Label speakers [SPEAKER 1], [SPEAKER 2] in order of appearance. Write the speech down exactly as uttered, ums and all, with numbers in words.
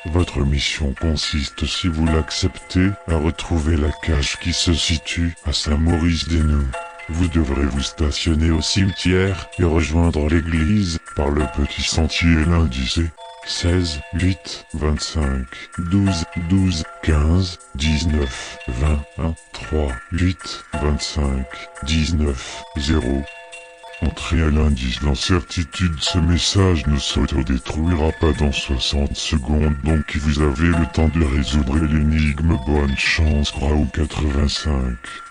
[SPEAKER 1] Votre mission consiste, si vous l'acceptez, à retrouver la cage qui se situe à Saint-Maurice-des-Noux. Vous devrez vous stationner au cimetière et rejoindre l'église par le petit sentier. L'indice est seize, huit, vingt-cinq, douze, douze, quinze, dix-neuf, vingt, un, trois, huit, vingt-cinq, dix-neuf, zéro. Entrez à l'indice l'incertitude. Ce message ne s'autodétruira pas dans soixante secondes, donc vous avez le temps de résoudre l'énigme. Bonne chance, Grau quatre-vingt-cinq.